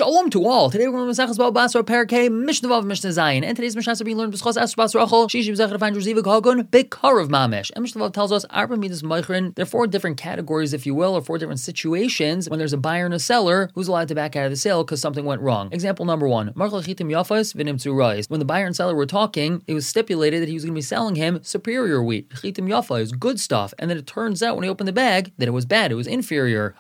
Shalom to all. Today we're going to Masechus Baba Basra Parakeh Mishnah Vav Mishnah Zayin, and today's Mishnah is being learned b'schos Esther Bas Rachel Shishi B'zechar Find Zivik Hagun B'Karav Mamish. And Mishnah Vav tells us Arba Midas Meichrin. There are four different categories, if you will, or four different situations when there's a buyer and a seller who's allowed to back out of the sale because something went wrong. Example number one: Marchal Chitim Yafas V'Nimtzu Rais. When the buyer and seller were talking, it was stipulated that he was going to be selling him superior wheat. Chitim Yafa is good stuff, and then it turns out when he opened the bag that it was bad. It was inferior.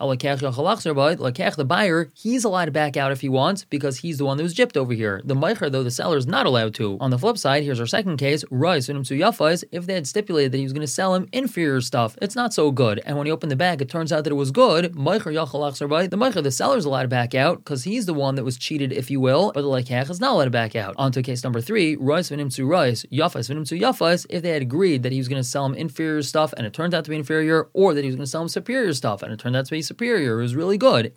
The buyer, he's allowed to back out if he wants because he's the one that was gypped over here. The meicher, though, the seller is not allowed to. On the flip side, here's our second case. Rais V'Nimtzu Yafas. If they had stipulated that he was going to sell him inferior stuff, it's not so good. And when he opened the bag, it turns out that it was good. The meicher, the seller is allowed to back out because he's the one that was cheated, if you will. But the lekech is not allowed to back out. On to case number three. Rais V'Nimtzu Rais. Yafas V'Nimtzu Yafas. If they had agreed that he was going to sell him inferior stuff and it turned out to be inferior, or that he was going to sell him superior stuff and it turned out to be superior, it was really good.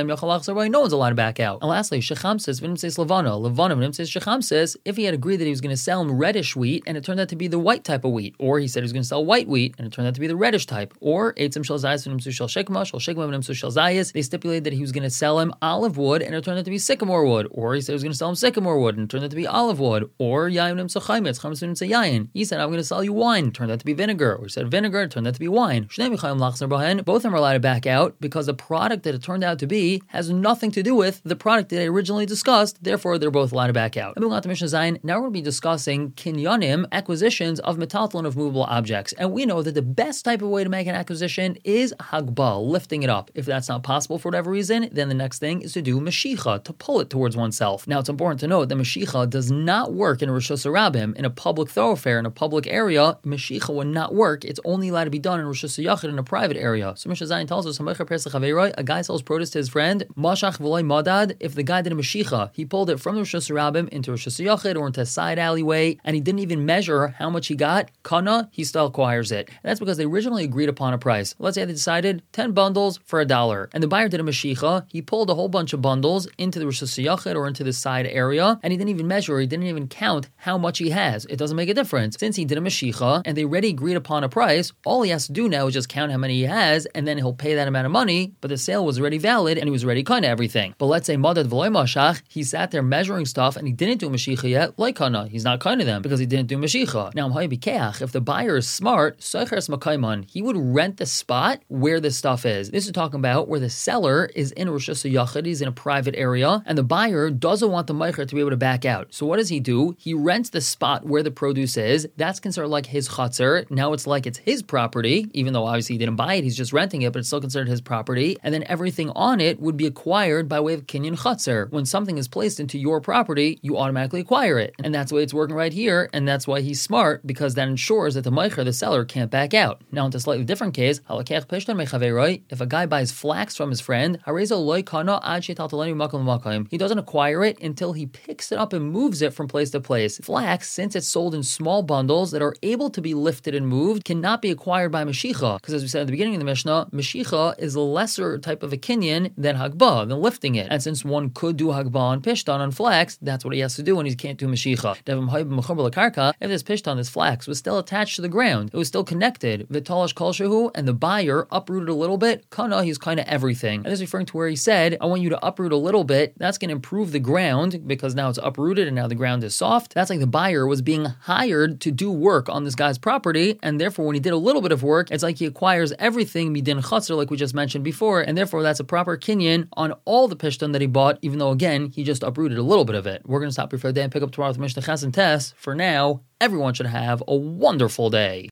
No one's allowed to back out. And lastly, Shechamsis V'Nimtzeis Levana V'Nimtzeis Shechamsis. If he had agreed that he was going to sell him reddish wheat and it turned out to be the white type of wheat, or he said he was going to sell white wheat and it turned out to be the reddish type, or Eitzim Shel Zayis V'Nimtzu Shel Shekma V'Nimtzu Shel Zayis. They stipulated that he was going to sell him olive wood and it turned out to be sycamore wood, or he said he was going to sell him sycamore wood and it turned out to be olive wood, or Yayin V'Nimtzu Chaimetz V'Nimtzu Yayin. He said I'm going to sell you wine, it turned out to be vinegar, or he said vinegar, it turned out to be wine. Both of them are allowed to back out because the product that it turned out to be has nothing to do with the product that I originally discussed, therefore they're both allowed to back out. Moving on to Mishnah Zayin, now we're going to be discussing kinyanim, acquisitions of metaltalon, of movable objects. And we know that the best type of way to make an acquisition is hagbal, lifting it up. If that's not possible for whatever reason, then the next thing is to do mashicha, to pull it towards oneself. Now it's important to note that mashicha does not work in a Rosh Hashanah, in a public thoroughfare, in a public area. Mashicha would not work. It's only allowed to be done in Rosh Hashanah in a private area. So Mishnah Zayin tells us, a guy sells produce to his friend, mashach v'loy madad. If the guy did a mashicha, he pulled it from the Rosh Hashanah into Rosh Hashanah or into a side alleyway, and he didn't even measure how much he got, kana, he still acquires it. And that's because they originally agreed upon a price. Let's say they decided 10 bundles for $1, and the buyer did a mashicha. He pulled a whole bunch of bundles into the Rosh Hashanah or into the side area, and he didn't even measure, he didn't even count how much he has. It doesn't make a difference. Since he did a mashicha, and they already agreed upon a price, all he has to do now is just count how many he has, and then he'll pay that amount of money, but the sale was already valid, and he was already kind of everything. But let's say madad v'loy mashach, he sat there measuring stuff, and he didn't do mashicha yet, like kana, he's not kind of them, because he didn't do mashicha. Now, if the buyer is smart, he would rent the spot where the stuff is. This is talking about where the seller is in Rosh Hashanah, he's in a private area, and the buyer doesn't want the meicher to be able to back out. So what does he do? He rents the spot where the produce is. That's considered like his chatzar. Now it's like it's his property, even though obviously he didn't buy it, he's just renting it, but it's still considered his property. And then everything on it would be acquired by way of kinyan chatzar. When something is placed into your property, you automatically acquire it. And that's the way it's working right here, and that's why he's smart, because that ensures that the meicher, the seller, can't back out. Now, in a slightly different case, if a guy buys flax from his friend, he doesn't acquire it until he picks it up and moves it from place to place. Flax, since it's sold in small bundles that are able to be lifted and moved, cannot be acquired by mashicha, because as we said at the beginning of the Mishnah, mashicha is a lesser type of a kinyan than hagbah, than lifting it. And since one could do hagbah on pishtan, on flax, that's what he has to do when he can't do mashicha. If this pishtan, this flax, was still attached to the ground, it was still connected, vitalash kol shehu, and the buyer uprooted a little bit, kana, he's kind of everything. And this is referring to where he said, I want you to uproot a little bit, that's going to improve the ground, because now it's uprooted and now the ground is soft. That's like the buyer was being hired to do work on this guy's property, and therefore when he did a little bit of work, it's like he acquires everything, midin chatzar, like we just mentioned before, and therefore that's a proper kinyan on all the pishtan that he bought, even though again, he just uprooted a little bit of it. We're going to stop here for the day and pick up tomorrow with Mishnah Ches and Tes. For now, everyone should have a wonderful day.